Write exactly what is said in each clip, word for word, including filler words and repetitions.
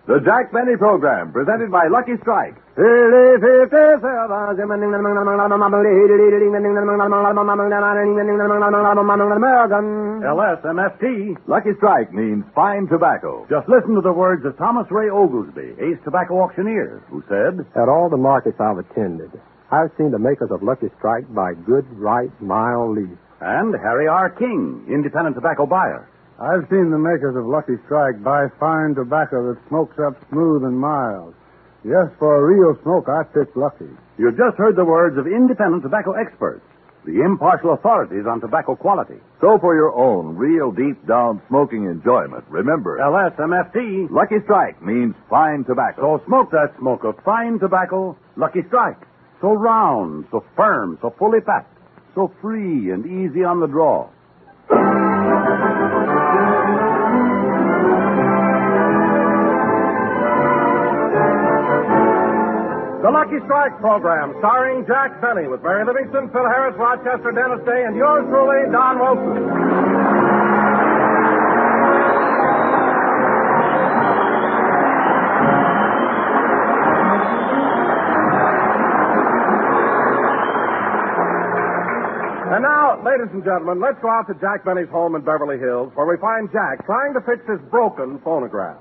The Jack Benny Program, presented by Lucky Strike. L S M F T. Lucky Strike means fine tobacco. Just listen to the words of Thomas Ray Oglesby, ace tobacco auctioneer, who said, At all the markets I've attended, I've seen the makers of Lucky Strike buy good, ripe, mild leaf. and Harry R. King, independent tobacco buyer. I've seen the makers of Lucky Strike buy fine tobacco that smokes up smooth and mild. Yes, for a real smoke, I picked Lucky. You just heard the words of independent tobacco experts, the impartial authorities on tobacco quality. So for your own real deep-down smoking enjoyment, remember, L S M F T. Lucky Strike means fine tobacco. So smoke that smoke of fine tobacco, Lucky Strike. So round, so firm, so fully packed, so free and easy on the draw. The Lucky Strike program, starring Jack Benny, with Barry Livingston, Phil Harris, Rochester, Dennis Day, and yours truly, Don Wilson. And now, ladies and gentlemen, let's go out to Jack Benny's home in Beverly Hills, where we find Jack trying to fix his broken phonograph.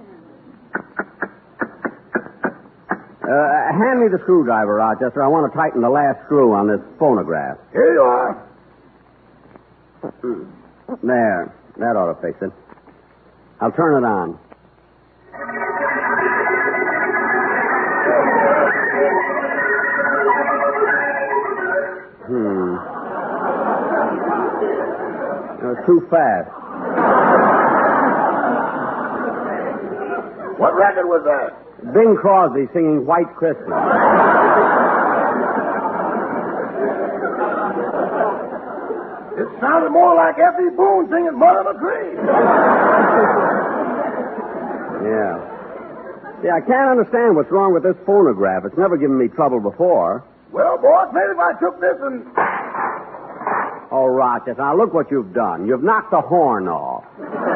Uh, hand me the screwdriver, Rochester. I want to tighten the last screw on this phonograph. Here you are. There. That ought to fix it. I'll turn it on. Hmm. It was too fast. What record was that? Bing Crosby singing White Christmas. It sounded more like Effie Boone singing Mother McCree. Yeah. See, I can't understand what's wrong with this phonograph. It's never given me trouble before. Well, boss, maybe if I took this and... Oh, Rochester, now look what you've done. You've knocked the horn off.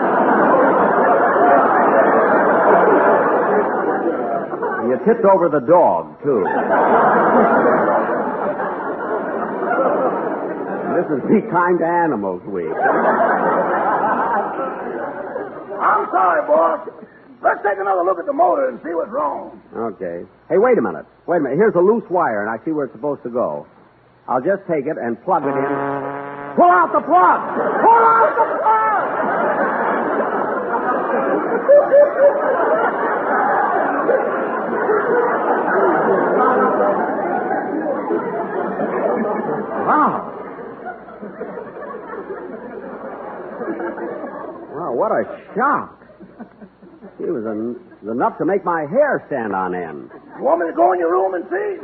And you tipped over the dog, too. This is Be Kind to Animals Week. I'm sorry, boss. Let's take another look at the motor and see what's wrong. Okay. Hey, wait a minute. Wait a minute. Here's a loose wire, and I see where it's supposed to go. I'll just take it and plug it in. Pull out the plug! Pull out the plug! Wow. Wow, what a shock. It was, en- it was enough to make my hair stand on end. You want me to go in your room and see?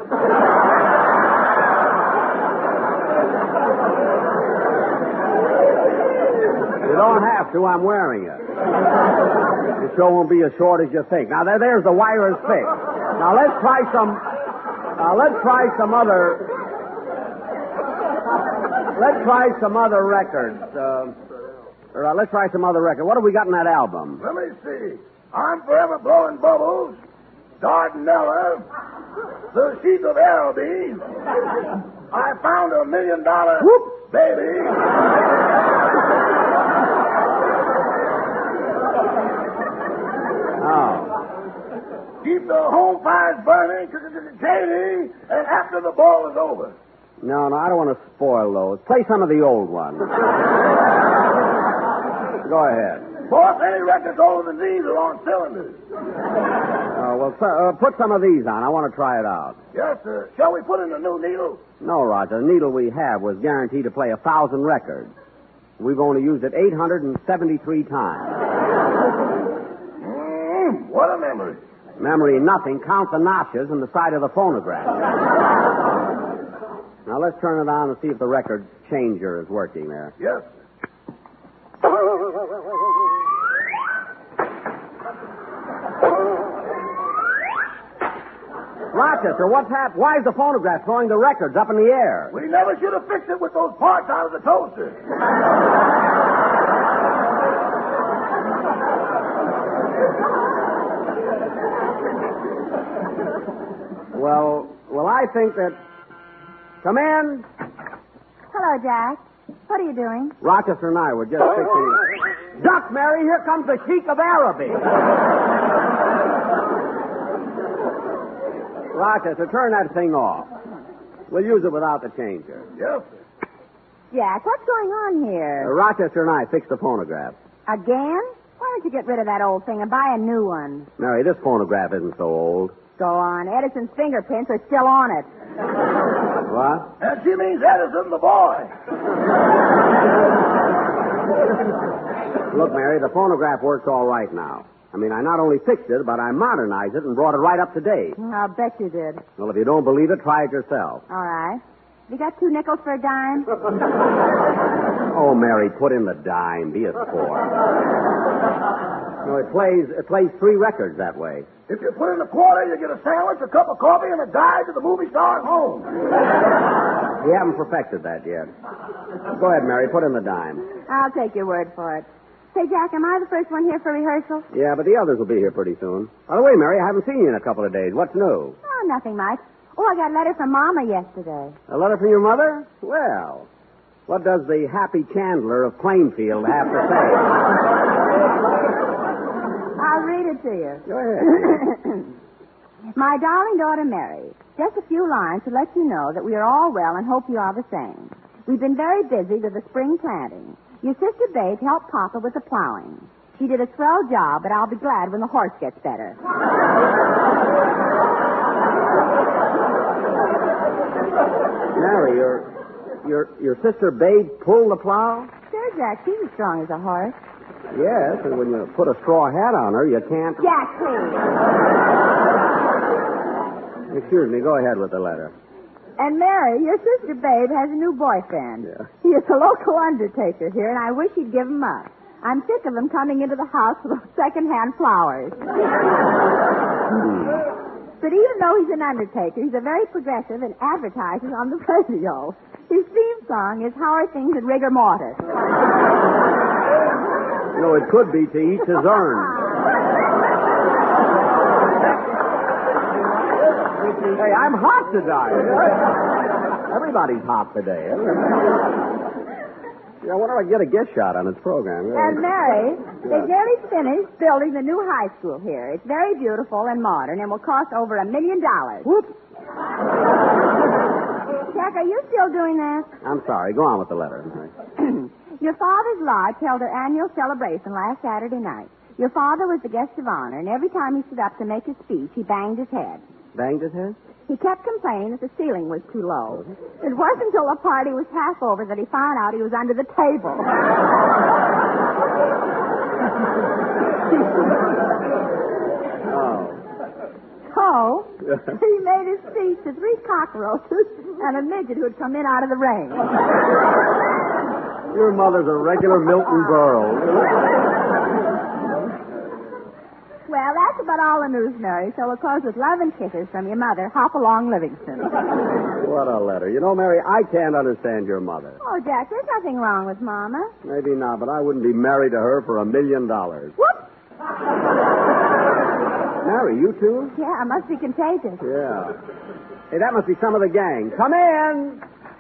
You don't have to. I'm wearing it. The show won't be as short as you think. Now, there, there's the wire is fixed. Now, let's try some... Now, let's try some other... Let's try some other records. Uh, or, uh, let's try some other records. What have we got in that album? Let me see. I'm Forever Blowing Bubbles, Dardanella, The Sheep of Albi, I Found a Million Dollar Whoop, Baby. Oh. Keep the home fires burning, Katie, and after the ball is over. No, no, I don't want to spoil those. Play some of the old ones. Go ahead. Boss, any records older than these are on cylinders. Uh, well, uh, put some of these on. I want to try it out. Yes, sir. Shall we put in a new needle? No, Roger. The needle we have was guaranteed to play a thousand records. We've only used it eight hundred seventy-three times. Mm, what a memory. Memory nothing. Count the notches in the side of the phonograph. Now, let's turn it on and see if the record changer is working there. Yes, sir. Rochester, what's happened? Why is the phonograph throwing the records up in the air? We never should have fixed it with those parts out of the toaster. Well, well, I think that... Come in. Hello, Jack. What are you doing? Rochester and I were just fixing... Duck, Mary, here comes the Sheik of Araby. Rochester, turn that thing off. We'll use it without the changer. Yes, sir. Jack, what's going on Uh, here? Rochester and I fixed the phonograph. Again? Why don't you get rid of that old thing and buy a new one? Mary, this phonograph isn't so old. Go on. Edison's fingerprints are still on it. What? And she means Edison, the boy. Look, Mary, the phonograph works all right now. I mean, I not only fixed it, but I modernized it and brought it right up to date. I'll bet you did. Well, if you don't believe it, try it yourself. All right. You got two nickels for a dime? Oh, Mary, put in the dime. Be a sport. No, it plays it plays three records that way. If you put in a quarter, you get a sandwich, a cup of coffee, and a guide to the movie star at home. We haven't perfected that yet. Go ahead, Mary, put in the dime. I'll take your word for it. Say, Jack, am I the first one here for rehearsal? Yeah, but the others will be here pretty soon. By the way, Mary, I haven't seen you in a couple of days. What's new? Oh, nothing much. Oh, I got a letter from Mama yesterday. A letter from your mother? Well, what does the happy Chandler of Plainfield have to say? I'll read it to you. Go ahead. My darling daughter Mary, just a few lines to let you know that we are all well and hope you are the same. We've been very busy with the spring planting. Your sister Babe helped Papa with the plowing. She did a swell job, but I'll be glad when the horse gets better. Mary, your your your sister Babe pulled the plow? Sure, Jack, she's as strong as a horse. Yes, and when you put a straw hat on her, you can't... Jack, please. Excuse me, go ahead with the letter. And Mary, your sister Babe has a new boyfriend. Yeah. He is a local undertaker here, and I wish he'd give him up. I'm sick of him coming into the house with those second-hand flowers. But even though he's an undertaker, he's a very progressive and advertises on the radio. His theme song is How Are Things at Rigor Mortis? You know, it could be to each his own. Hey, I'm hot today. Everybody's hot today. Yeah, I wonder if I can get a guest shot on its program. And Mary, they nearly finished building the new high school here. It's very beautiful and modern and will cost over a million dollars. Whoops. Jack, are you still doing that? I'm sorry. Go on with the letter. Your father's lodge held their annual celebration last Saturday night. Your father was the guest of honor, and every time he stood up to make his speech, he banged his head. Banged his head? He kept complaining that the ceiling was too low. It wasn't until the party was half over that he found out he was under the table. Oh. So, he made his speech to three cockroaches and a midget who had come in out of the rain. Your mother's a regular Milton Berle. Well, that's about all the news, Mary, so we'll close with love and kisses from your mother, Hopalong Livingston. What a letter. You know, Mary, I can't understand your mother. Oh, Jack, there's nothing wrong with Mama. Maybe not, but I wouldn't be married to her for a million dollars. Whoop! Mary, you too? Yeah, it must be contagious. Yeah. Hey, that must be some of the gang. Come in!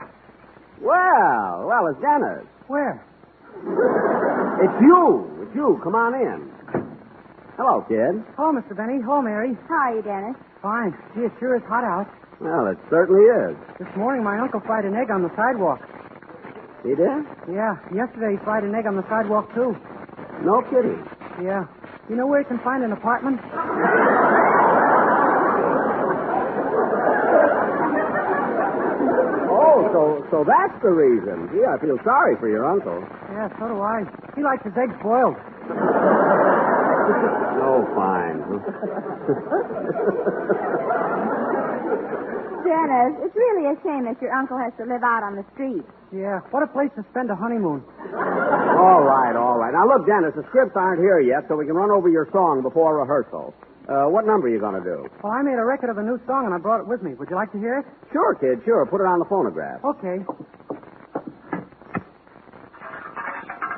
Well, well, it's Dennis. Where? It's you. It's you. Come on in. Hello, kid. Hello, Mister Benny. Hello, Mary. How are you, Dennis? Fine. Gee, it sure is hot out. Well, it certainly is. This morning, my uncle fried an egg on the sidewalk. He did? Yeah. Yesterday, he fried an egg on the sidewalk, too. No kidding. Yeah. You know where you can find an apartment? Oh, so so that's the reason. Gee, I feel sorry for your uncle. Yeah, so do I. He likes his eggs boiled. Oh, fine. Dennis, it's really a shame that your uncle has to live out on the street. Yeah. What a place to spend a honeymoon. All right, all right. Now, look, Dennis, the scripts aren't here yet, so we can run over your song before rehearsal. Uh, what number are you going to do? Well, I made a record of a new song, and I brought it with me. Would you like to hear it? Sure, kid, sure. Put it on the phonograph. Okay.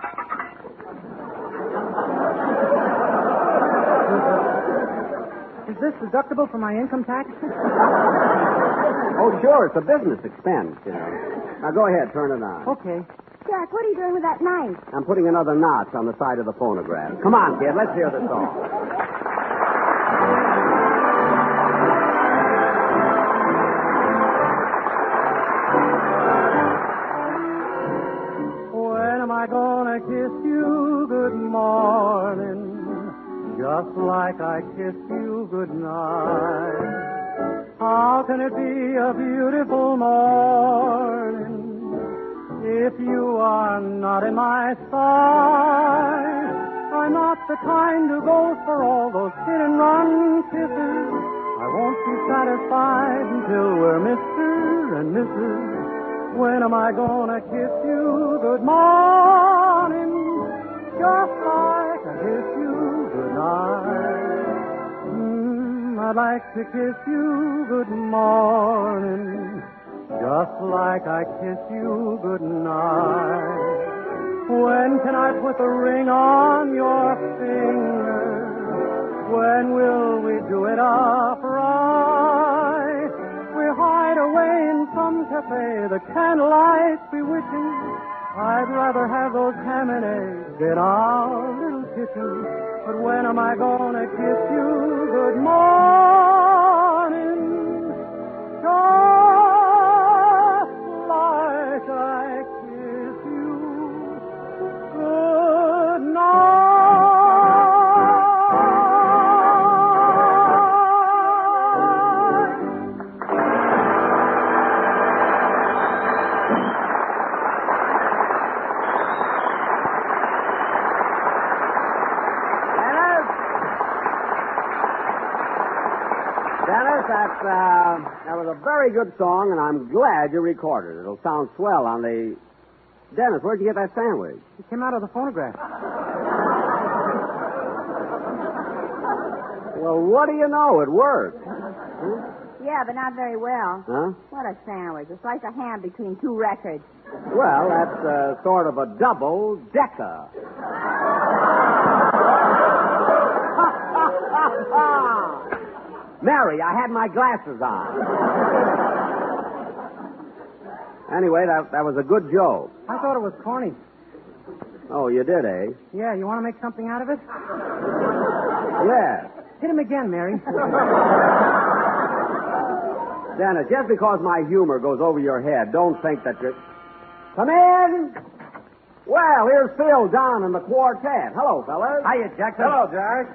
Is Is this deductible from my income tax? Oh, sure, it's a business expense, you know. Now, go ahead, turn it on. Okay. Jack, what are you doing with that knife? I'm putting another notch on the side of the phonograph. Come on, kid, let's hear the song. When am I gonna kiss you good morning, just like I kiss you good night? How can it be a beautiful morning if you are not in my sight? I'm not the kind who goes for all those hit and run kisses. I won't be satisfied until we're Mister and Missus When am I gonna kiss you good morning, just like I kiss you good night? Mm, I'd like to kiss you good morning, just like I kiss you good night. When can I put the ring on your finger? When will we do it upright? We hide away in some cafe, the candlelight bewitching. I'd rather have those ham and eggs in our little kitchen. But when am I gonna kiss you good morning? Just like I kiss you good night. Dennis, that's, uh, that was a very good song, and I'm glad you recorded it. It'll sound swell on the... Dennis, where'd you get that sandwich? It came out of the phonograph. Well, what do you know? It worked. Yeah, but not very well. Huh? What a sandwich. A slice of ham between two records. Well, that's uh, sort of a double decker. Mary, I had my glasses on. Anyway, that, that was a good joke. I thought it was corny. Oh, you did, eh? Yeah, you want to make something out of it? Yeah. Hit him again, Mary. Dennis, just because my humor goes over your head, don't think that you're... Come in! Well, here's Phil, Don, and the quartet. Hello, fellas. Hiya, Jackson. Hello, Jack.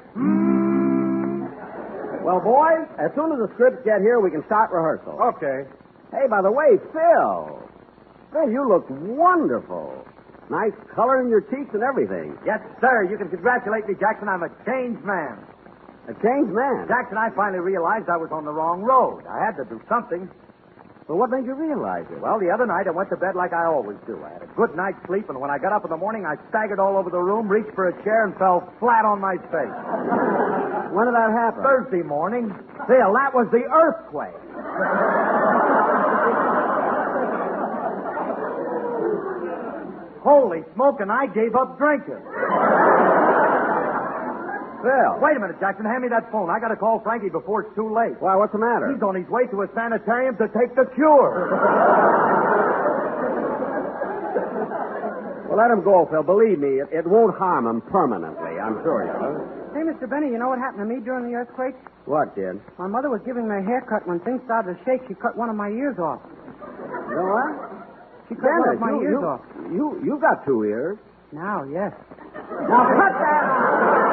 Well, boys, as soon as the scripts get here, we can start rehearsal. Okay. Hey, by the way, Phil. Phil, you look wonderful. Nice color in your cheeks and everything. Yes, sir. You can congratulate me, Jackson. I'm a changed man. A changed man. Jackson, I finally realized I was on the wrong road. I had to do something. Well, what made you realize it? Well, the other night I went to bed like I always do. I had a good night's sleep, and when I got up in the morning, I staggered all over the room, reached for a chair, and fell flat on my face. When did that happen? Thursday morning. Phil, that was the earthquake. Holy smoke, and I gave up drinking. Phil. Wait a minute, Jackson. Hand me that phone. I got to call Frankie before it's too late. Why, what's the matter? He's on his way to a sanitarium to take the cure. Well, let him go, Phil. Believe me, it, it won't harm him permanently, I'm sure you know. Hey, Mister Benny, you know what happened to me during the earthquake? What, kid? My mother was giving me a haircut. When things started to shake, she cut one of my ears off. You know what? She cut one of my you, ears you, off. You, you got two ears. Now, yes. Now, cut that out!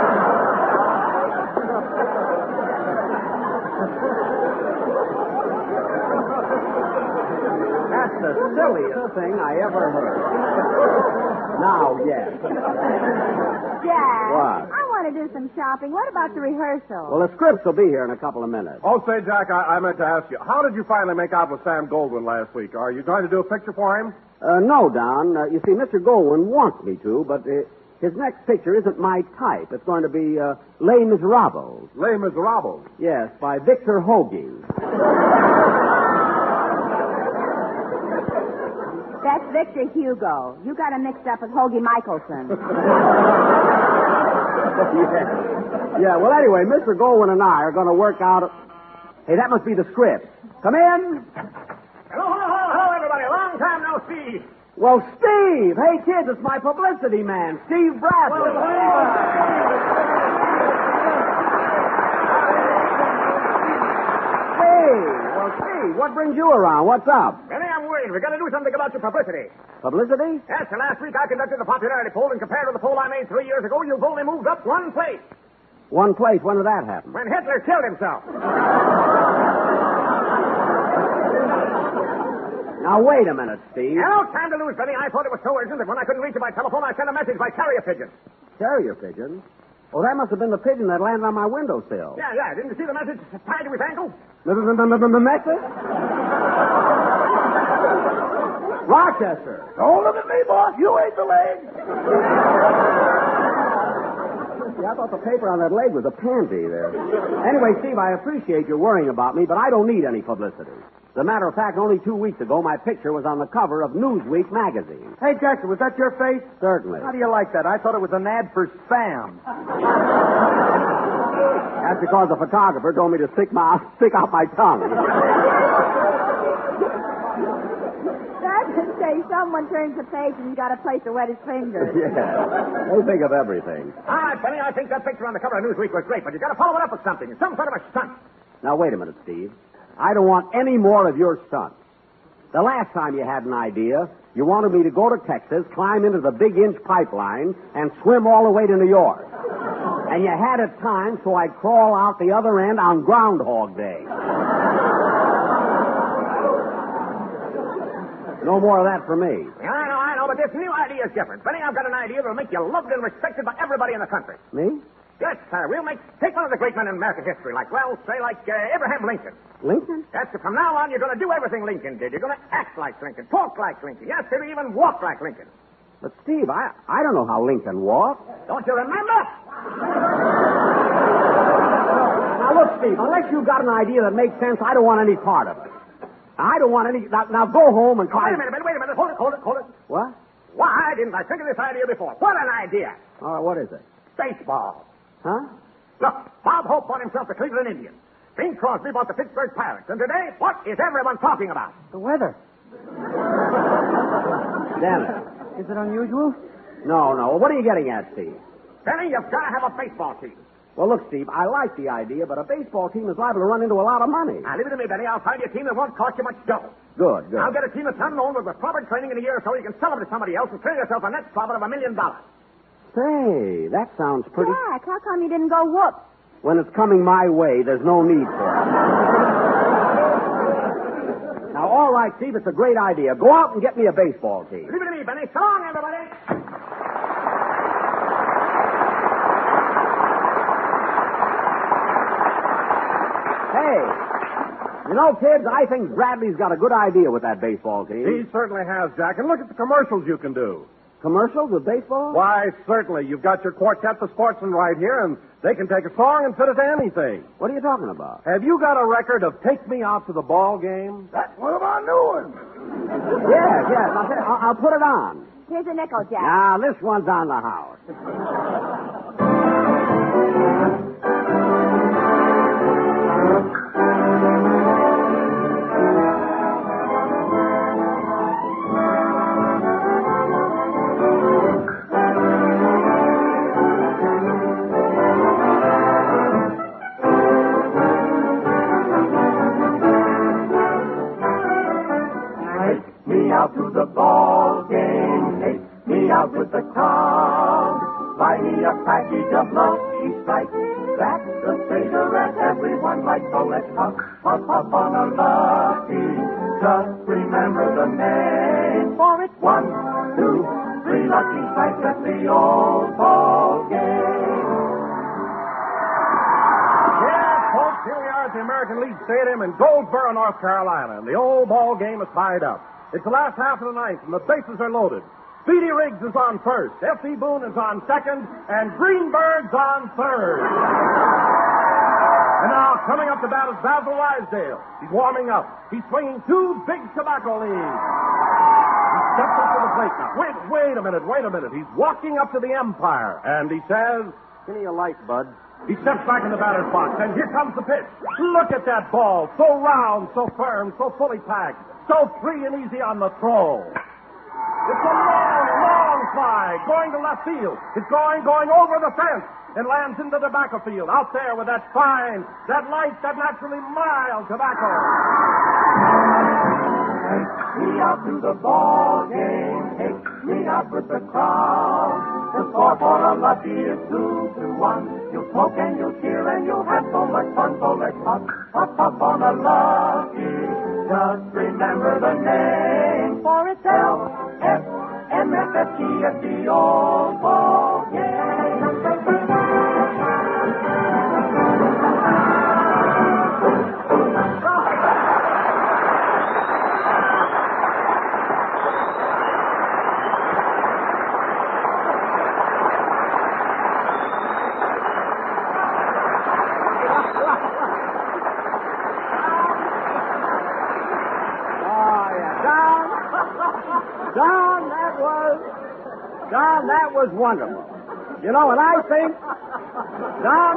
That's the silliest thing I ever heard. Now, yes. Jack. What? I want to do some shopping. What about the rehearsal? Well, the scripts will be here in a couple of minutes. Oh, say, Jack, I, I meant to ask you, how did you finally make out with Sam Goldwyn last week? Are you going to do a picture for him? Uh, no, Don. Uh, you see, Mister Goldwyn wants me to, but uh, his next picture isn't my type. It's going to be uh, Les Miserables. Les Miserables. Yes, by Victor Hoagie. That's Victor Hugo. You got him mixed up with Hoagie Michelson. yeah. Yeah, well, anyway, Mister Goldwyn and I are going to work out... A... Hey, that must be the script. Come in. Hello, hello, hello, hello, everybody. Long time no see. Well, Steve! Hey, kids, it's my publicity man, Steve Bradley. Hey, well, Steve, what brings you around? What's up? Benny, I'm worried. We've got to do something about your publicity. Publicity? Yes, and last week I conducted the popularity poll, and compared to the poll I made three years ago, you've only moved up one place. One place. When did that happen? When Hitler killed himself. Now, wait a minute, Steve. No time to lose, Benny. I thought it was so urgent that when I couldn't reach you by telephone, I sent a message by carrier pigeon. Carrier pigeon? Oh, that must have been the pigeon that landed on my windowsill. Yeah, yeah. Didn't you see the message tied to his ankle? The message? Rochester. Don't look at me, boss. You ain't the leg. Yeah, I thought the paper on that leg was a pansy there. Anyway, Steve, I appreciate your worrying about me, but I don't need any publicity. As a matter of fact, only two weeks ago, my picture was on the cover of Newsweek magazine. Hey, Jackson, was that your face? Certainly. How do you like that? I thought it was an ad for spam. That's because the photographer told me to stick my stick out my tongue. That's to say, someone turns the page and you got a place to wet his fingers. Yeah. They think of everything. All right, Benny, I think that picture on the cover of Newsweek was great, but you got to follow it up with something. Some sort of a stunt. Now, wait a minute, Steve. I don't want any more of your stunts. The last time you had an idea, you wanted me to go to Texas, climb into the Big Inch pipeline, and swim all the way to New York. And you had it timed so I'd crawl out the other end on Groundhog Day. No more of that for me. Yeah, I know, I know, but this new idea is different. Benny, I've got an idea that'll make you loved and respected by everybody in the country. Me? Yes, sir. We'll make take one of the great men in American history, like, well, say, like uh, Abraham Lincoln. Lincoln? Yes, from now on, you're going to do everything Lincoln did. You're going to act like Lincoln, talk like Lincoln. Yes, sir, even walk like Lincoln. But, Steve, I, I don't know how Lincoln walked. Don't you remember? Now, look, Steve, unless you've got an idea that makes sense, I don't want any part of it. I don't want any... Now, now go home and Oh, try... wait a minute, wait a minute. Hold it, hold it, hold it. What? Why didn't I think of this idea before? What an idea. All right, what is it? Baseball. Huh? Look, Bob Hope bought himself the Cleveland Indians. Bing Crosby bought the Pittsburgh Pirates. And today, what is everyone talking about? The weather. Damn it. Is it unusual? No, no. What are you getting at, Steve? Benny, you've got to have a baseball team. Well, look, Steve, I like the idea, but a baseball team is liable to run into a lot of money. Now, leave it to me, Benny. I'll find you a team that won't cost you much dough. Good, good. I'll get a team that's unknown with proper training in a year or so you can sell them to somebody else and turn yourself a net profit of a million dollars. Say, that sounds pretty... Jack, how come you didn't go whoop? When it's coming my way, there's no need for it. Now, all right, Steve, it's a great idea. Go out and get me a baseball team. Leave it to me, Benny. So long, everybody. Hey, you know, kids, I think Bradley's got a good idea with that baseball team. He certainly has, Jack. And look at the commercials you can do. Commercials with baseball? Why, certainly. You've got your quartet, the Sportsmen, right here, and they can take a song and fit it to anything. What are you talking about? Have you got a record of Take Me Out to the Ball Game? That's one of our new ones. Yes, yes. I'll, I'll, I'll put it on. Here's a nickel, Jack. Now, this one's on the house. Out to the ball game, take me out with the crowd. Buy me a package of Lucky Strikes, that's the cigarette everyone likes. So let's puff, puff, puff on a Lucky. Just remember the name for it. One, two, three Lucky Strikes at the old ball game. Yes, folks, here we are at the American League Stadium in Goldsboro, North Carolina, and the old ball game is tied up. It's the last half of the ninth, and the bases are loaded. Speedy Riggs is on first, F C Boone is on second, and Greenberg's on third. And now, coming up to bat is Basil Ruysdael. He's warming up. He's swinging two big tobacco leaves. He steps up to the plate now. Wait, wait a minute, wait a minute. He's walking up to the umpire, and he says, Give me a light, Bud. He steps back in the batter's box, and here comes the pitch. Look at that ball. So round, so firm, so fully packed, so free and easy on the throw. It's a long, long fly going to left field. It's going, going over the fence and lands into the tobacco field out there with that fine, that light, that naturally mild tobacco. Take me out to the ball game. Take me out with the crowd. The score for a lucky is two to one. You smoke and you cheer and you have so much fun. So let's hop, hop, hop on a lucky. Just remember the name, for it's L F M F F T at the old ball game. Don, that was, Don, that was wonderful. You know, and I think, Don,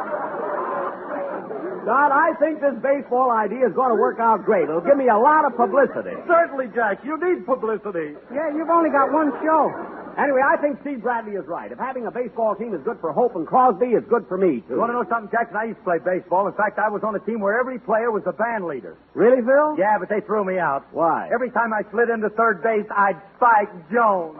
Don, I think this baseball idea is going to work out great. It'll give me a lot of publicity. Certainly, Jack. You need publicity. Yeah, you've only got one show. Anyway, I think Steve Bradley is right. If having a baseball team is good for Hope and Crosby, it's good for me, too. You want to know something, Jackson? I used to play baseball. In fact, I was on a team where every player was the band leader. Really, Phil? Yeah, but they threw me out. Why? Every time I slid into third base, I'd spike Jones.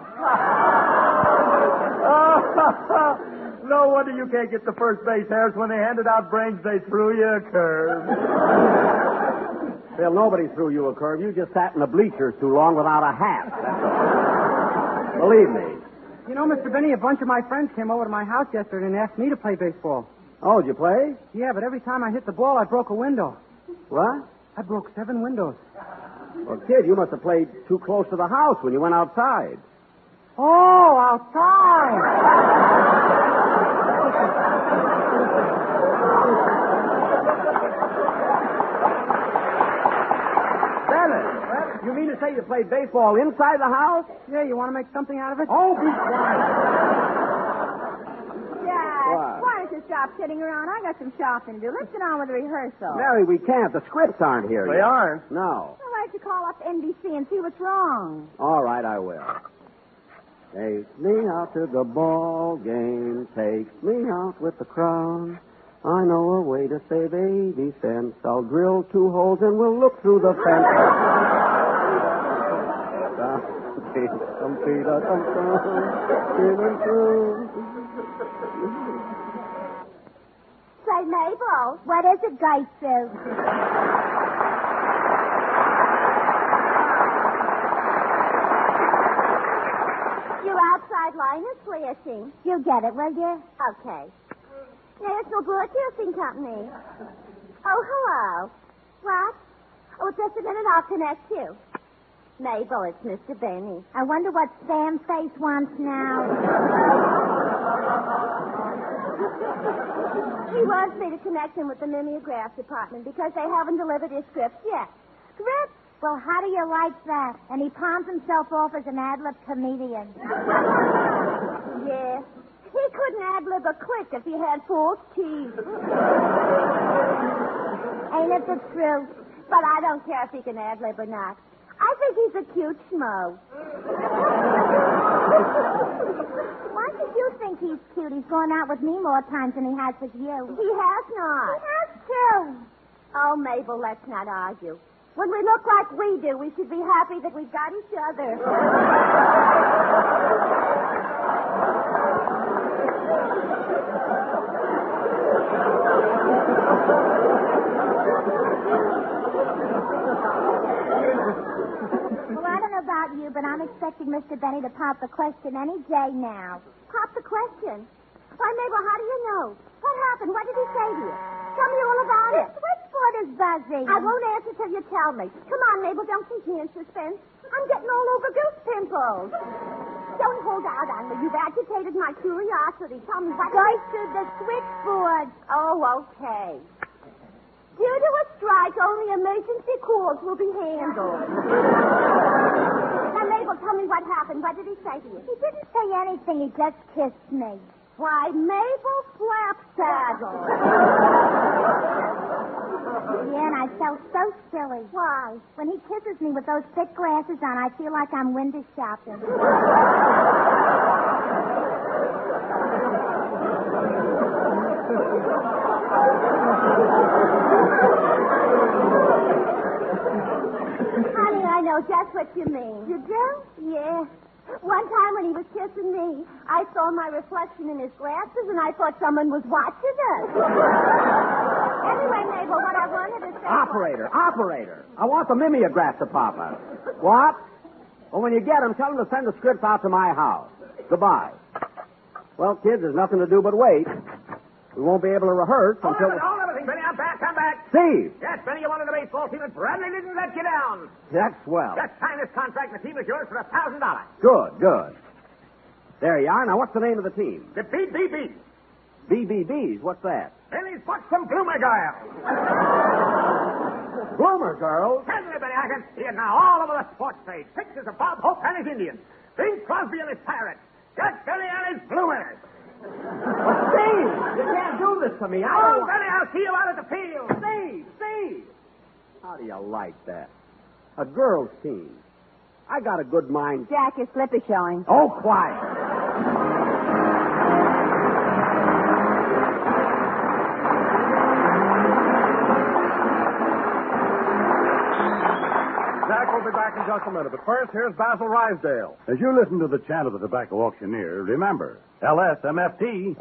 No wonder you can't get to first base, Harris. When they handed out brains, they threw you a curve. Phil, nobody threw you a curve. You just sat in the bleachers too long without a hat. Believe me. You know, Mister Benny, a bunch of my friends came over to my house yesterday and asked me to play baseball. Oh, did you play? Yeah, but every time I hit the ball, I broke a window. What? I broke seven windows. Well, kid, you must have played too close to the house when you went outside. Oh, outside! You mean to say you played baseball inside the house? Yeah, you want to make something out of it? Oh, be quiet. Jack, What? why don't you stop sitting around? I got some shopping to do. Let's get on with the rehearsal. Mary, we can't. The scripts aren't here They yet. aren't. No. Well, why don't you call up N B C and see what's wrong? All right, I will. Take me out to the ball game. Take me out with the crowd. I know a way to save eighty cents. I'll drill two holes and we'll look through the fence. Say, Mabel, what is it, Guy Sue? You're outside line or flirting? You get it, will you? Okay. National Broadcasting Company. Oh, hello. What? Oh, just a minute, I'll connect you. Mabel, it's Mister Benny. I wonder what Sam Face wants now. He wants me to connect him with the mimeograph department because they haven't delivered his script yet. Script? Well, how do you like that? And he palms himself off as an ad-lib comedian. Yeah. He couldn't ad-lib a click if he had false teeth. Ain't it the truth? But I don't care if he can ad-lib or not. I think he's a cute schmo. Why did you think he's cute? He's gone out with me more times than he has with you. He has not. He has too. Oh, Mabel, let's not argue. When we look like we do, we should be happy that we've got each other. Well, I don't know about you, but I'm expecting Mister Benny to pop the question any day now. Pop the question? Why, Mabel, how do you know? What happened? What did he say to you? Tell me all about it. The switchboard is buzzing. I won't answer till you tell me. Come on, Mabel, don't keep me in suspense. I'm getting all over goose pimples. Don't hold out on me. You've agitated my curiosity. Tell me what... Goes to the switchboard. Oh, okay. Due to a strike, only emergency calls will be handled. Now, Mabel, tell me what happened. What did he say to you? He didn't say anything. He just kissed me. Why, Mabel Flapsaddle. Yeah, and I felt so silly. Why? When he kisses me with those thick glasses on, I feel like I'm window shopping. Honey, I know just what you mean. You do? Yeah. One time when he was kissing me, I saw my reflection in his glasses, and I thought someone was watching us. Anyway, Mabel, what I wanted to say... Operator, operator. I want the mimeograph to Papa. What? Well, when you get him, tell him to send the scripts out to my house. Goodbye. Well, kids, there's nothing to do but wait. We won't be able to rehearse Hold until... on, hold everything, Benny. I'm back, I'm back. Steve! Yes, Benny, you wanted a baseball team, and Bradley didn't let you down. That's swell. Just sign this contract, and the team is yours for a thousand dollars. Good, good. There you are. Now, what's the name of the team? The B B B. B B Bs. What's that? Benny's bought some Bloomer girls. Bloomer girls? Certainly, Benny, I can see it now all over the sports page. Pictures of Bob Hope and his Indians. Bing Crosby and his Pirates. Just Benny and his Bloomers. Steve! You can't do this to me. I Oh, don't want... Benny, I'll see you out at the field. Steve! Steve! How do you like that? A girls' team. I got a good mind. Jack, your slip is showing. Oh, quiet. Jack will be back in just a minute, but first, here's Basil Rysdale. As you listen to the chant of the tobacco auctioneer, remember, L S M F T.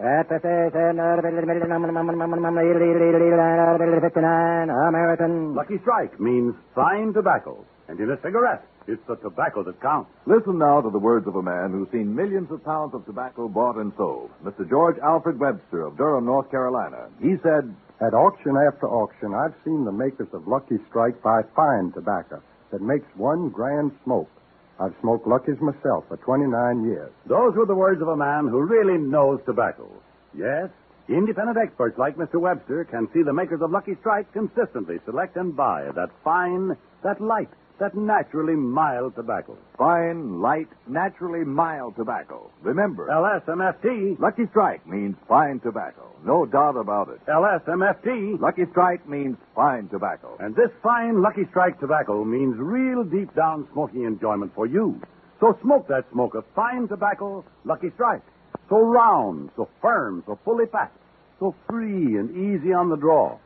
American. Lucky Strike means fine tobacco. And in a cigarette, it's the tobacco that counts. Listen now to the words of a man who's seen millions of pounds of tobacco bought and sold. Mister George Alfred Webster of Durham, North Carolina. He said, At auction after auction, I've seen the makers of Lucky Strike buy fine tobacco that makes one grand smoke. I've smoked Lucky's myself for twenty-nine years. Those were the words of a man who really knows tobacco. Yes, independent experts like Mister Webster can see the makers of Lucky Strike consistently select and buy that fine, that light, that naturally mild tobacco. fine, light, naturally mild tobacco. Remember, L S M F T. Lucky Strike means fine tobacco. No doubt about it. L S M F T. Lucky Strike means fine tobacco. And this fine Lucky Strike tobacco means real deep down smoking enjoyment for you. So smoke that smoke of fine tobacco, Lucky Strike. So round, so firm, so fully packed, so free and easy on the draw.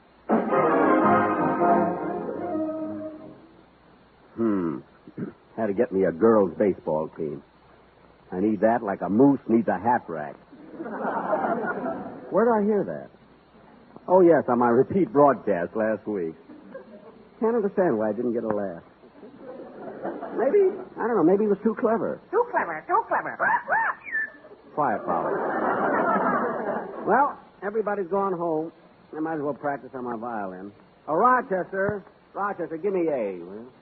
Hmm. Had to get me a girls' baseball team. I need that like a moose needs a hat rack. Where did I hear that? Oh, yes, on my repeat broadcast last week. Can't understand why I didn't get a laugh. Maybe, I don't know, maybe he was too clever. Too clever, too clever. Quiet, Polly. Well, everybody's gone home. I might as well practice on my violin. Oh, Rochester. Rochester, give me A, will you?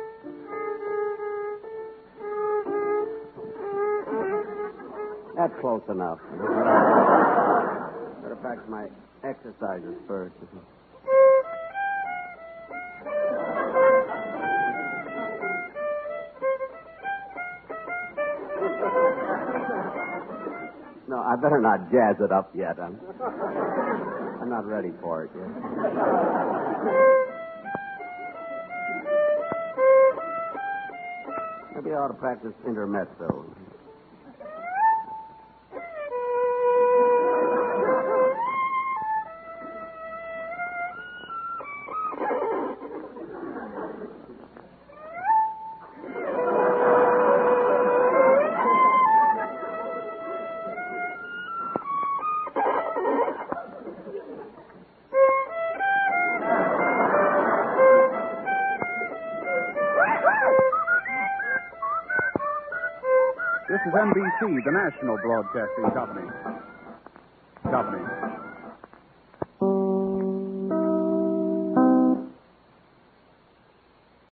That's close enough. Better practice my exercises first. No, I better not jazz it up yet. I'm, I'm not ready for it yet. Maybe I ought to practice intermezzo. This is N B C, the national broadcasting company. Company.